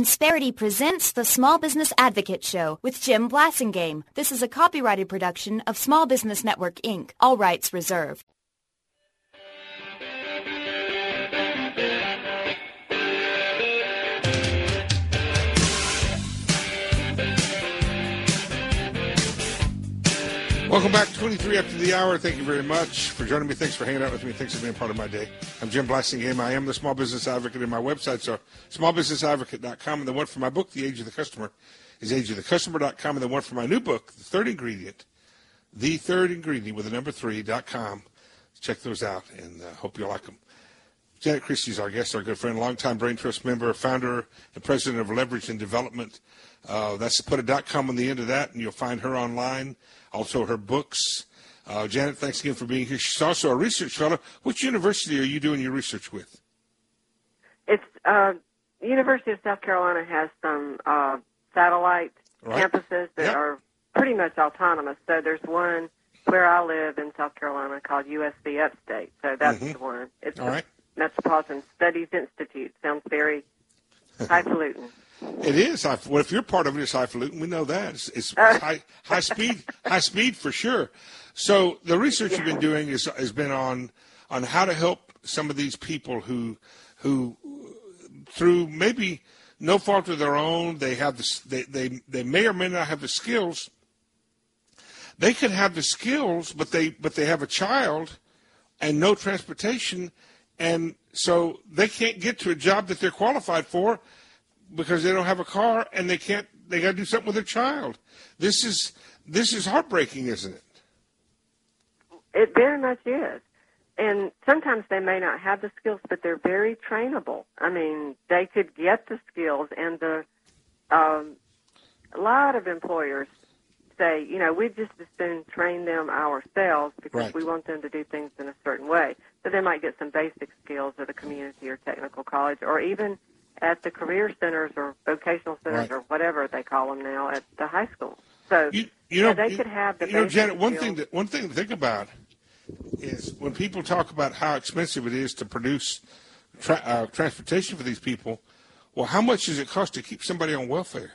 Insperity presents the Small Business Advocate Show with Jim Blasingame. This is a copyrighted production of Small Business Network, Inc., all rights reserved. Welcome back, 23 after the hour. Thank you very much for joining me. Thanks for hanging out with me. Thanks for being part of my day. I'm Jim Blasingame. I am the Small Business Advocate, and my websites are smallbusinessadvocate.com. And the one for my book, The Age of the Customer, is ageofthecustomer.com. And the one for my new book, The Third Ingredient with the number 3.com. Check those out, and hope you'll like them. Janet Christie is our guest, our good friend, longtime Brain Trust member, founder and president of Leverage and Development. That's put a .com on the end of that, and you'll find her online. Also, her books. Janet, thanks again for being here. She's also a research fellow. Which university are you doing your research with? It's University of South Carolina has some satellite campuses that are pretty much autonomous. So there's one where I live in South Carolina called USC Upstate. So that's the one. It's the Metropolitan Studies Institute. Sounds very highfalutin. It is. Well, if you're part of it, it's highfalutin. We know that. It's high speed for sure. So the research you've been doing has been on how to help some of these people who through maybe no fault of their own, they have they may or may not have the skills. They could have the skills, but they have a child and no transportation, and so they can't get to a job that they're qualified for, because they don't have a car, and they got to do something with their child. This is heartbreaking, isn't it? It very much is. And sometimes they may not have the skills, but they're very trainable. I mean, they could get the skills, and a lot of employers say, we've just as soon train them ourselves because we want them to do things in a certain way. So they might get some basic skills at a community or technical college, or even at the career centers or vocational centers or whatever they call them now at the high school. So they could have the basic Janet, one skills. thing to think about is when people talk about how expensive it is to produce transportation for these people. Well, how much does it cost to keep somebody on welfare?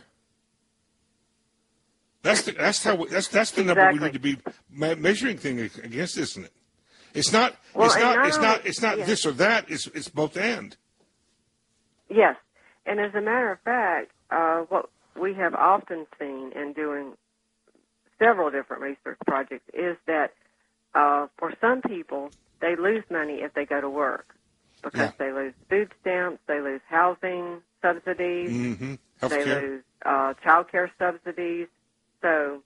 That's the number we need to be measuring things against, isn't it? It's not this or that. It's both and. Yes, and as a matter of fact, what we have often seen in doing several different research projects is that for some people, they lose money if they go to work because they lose food stamps, they lose housing subsidies, they lose child care subsidies. So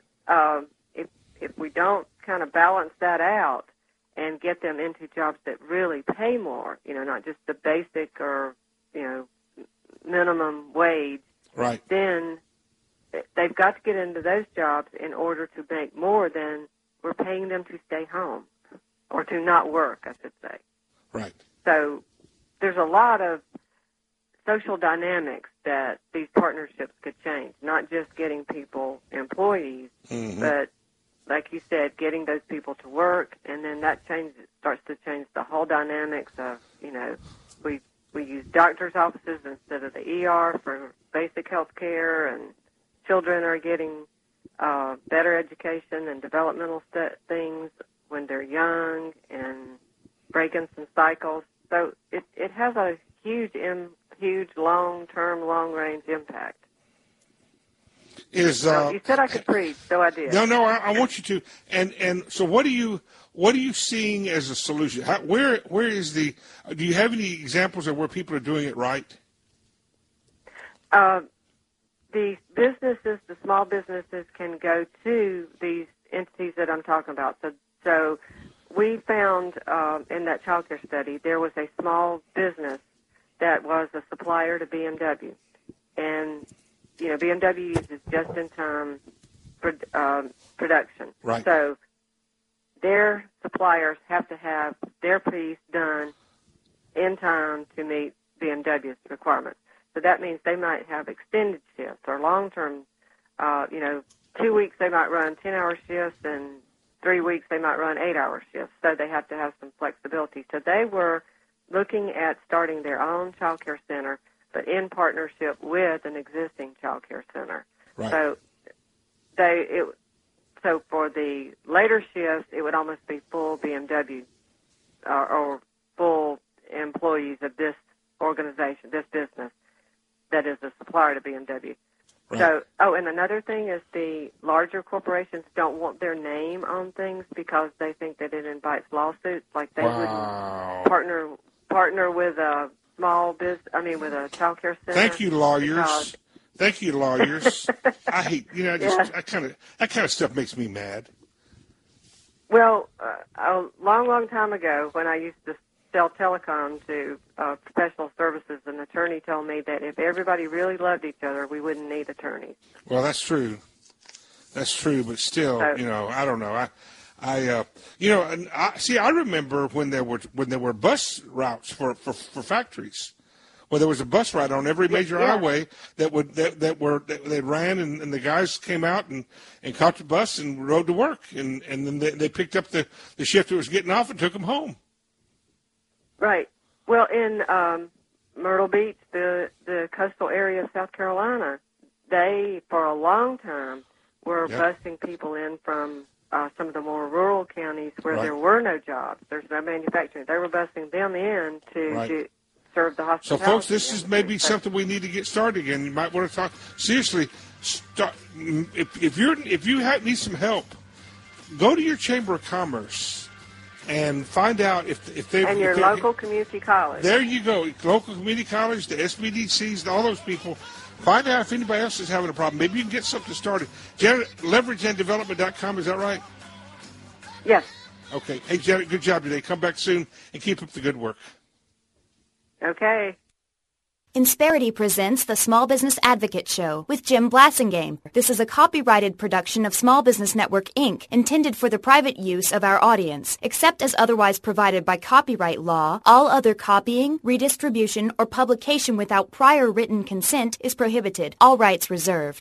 if we don't kind of balance that out and get them into jobs that really pay more, not just the basic or minimum wage, then they've got to get into those jobs in order to make more than we're paying them to stay home or to not work, I should say. Right. So there's a lot of social dynamics that these partnerships could change, not just getting people employees, but, like you said, getting those people to work, and then that starts to change the whole dynamics of, we use doctors' offices instead of the ER for basic health care, and children are getting better education and developmental things when they're young and breaking some cycles. So it has a huge long-term, long-range impact. You said I could preach, so I did. No, I want you to. And so what are you seeing as a solution? Where is do you have any examples of where people are doing it right? The businesses, the small businesses, can go to these entities that I'm talking about. So we found in that child care study there was a small business that was a supplier to BMW. And, BMW uses just-in-time production. Right. So their suppliers have to have their piece done in time to meet BMW's requirements. So that means they might have extended shifts or long-term, 2 weeks they might run 10-hour shifts, and 3 weeks they might run 8-hour shifts. So they have to have some flexibility. So they were looking at starting their own child care center, but in partnership with an existing child care center. Right. So for the later shifts, it would almost be full BMW or full employees of this organization, this business that is a supplier to BMW. Right. So, and another thing is the larger corporations don't want their name on things because they think that it invites lawsuits. Like they wouldn't partner with a small business. I mean, with a child care center. Thank you, lawyers. Thank you, lawyers. I hate, that kind of stuff makes me mad. Well, a long time ago, when I used to sell telecom to professional services, an attorney told me that if everybody really loved each other, we wouldn't need attorneys. Well, that's true. That's true, but still, I don't know. I remember when there were bus routes for factories. Well, there was a bus route on every major highway that ran, and the guys came out and caught the bus and rode to work, and then they picked up the shift that was getting off and took them home. Right. Well, in Myrtle Beach, the coastal area of South Carolina, they for a long time were busing people in from some of the more rural counties where there were no jobs. There's no manufacturing. They were busing them in to serve the hospitality. So, folks, this is maybe something we need to get started again. You might want to talk seriously. If you need some help, go to your Chamber of Commerce and find out if they and your local community college. There you go, local community college, the SBDCs, all those people. Find out if anybody else is having a problem. Maybe you can get something started. Janet, leverageanddevelopment.com, is that right? Yes. Okay. Hey, Janet, good job today. Come back soon and keep up the good work. Okay. Insperity presents the Small Business Advocate Show with Jim Blasingame. This is a copyrighted production of Small Business Network, Inc., intended for the private use of our audience. Except as otherwise provided by copyright law, all other copying, redistribution, or publication without prior written consent is prohibited. All rights reserved.